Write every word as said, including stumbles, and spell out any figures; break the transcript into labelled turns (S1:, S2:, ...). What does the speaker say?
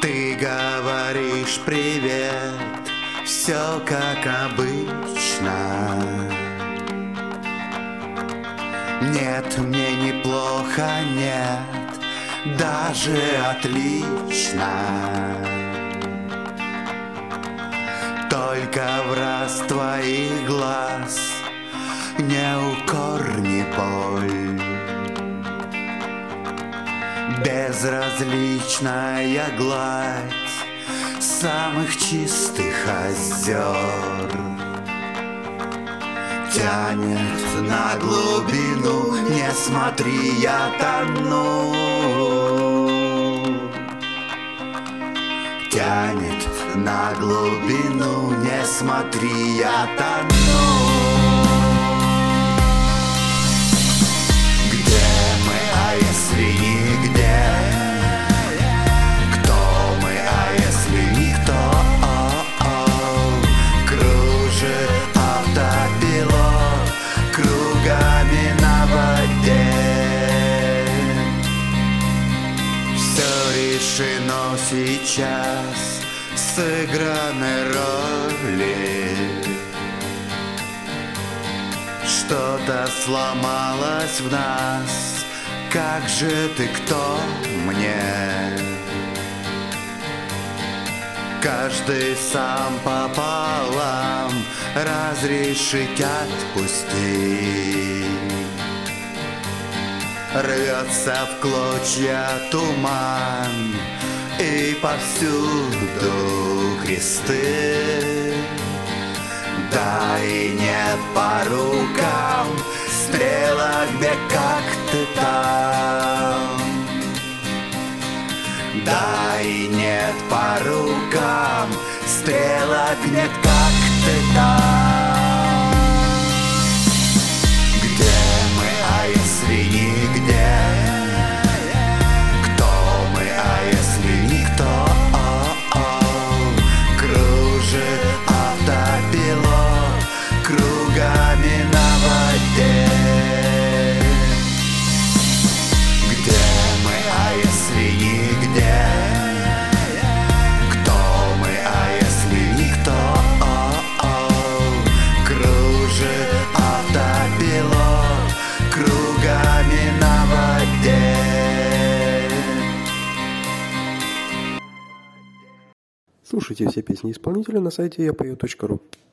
S1: Ты говоришь привет, все как обычно. Нет, мне неплохо, нет, даже отлично. Только враз твоих глаз не укор, не боль. Безразличная гладь самых чистых озер тянет на глубину, не смотри, я тону. Тянет на глубину, не смотри, я тону. Где мы, а если нигде? Кто мы, а если никто? Кружит автопилот кругами на воде. Все решено сейчас, сыграны роли. Что-то сломалось в нас. Как же ты, кто мне? Каждый сам пополам разрешить отпустить. Рвется в клочья туман, и повсюду кресты. Да и нет по рукам стрелок, где как ты там. Да и нет по рукам стрелок, нет как ты там. Где мы, а если нигде? Кто мы, а если никто? Кружит автопилот кругами на воде. Где мы, а если нигде? Кто мы, а если никто? Кружит автопилот кругами на воде.
S2: Слушайте все песни исполнителя на сайте я пою точка ру.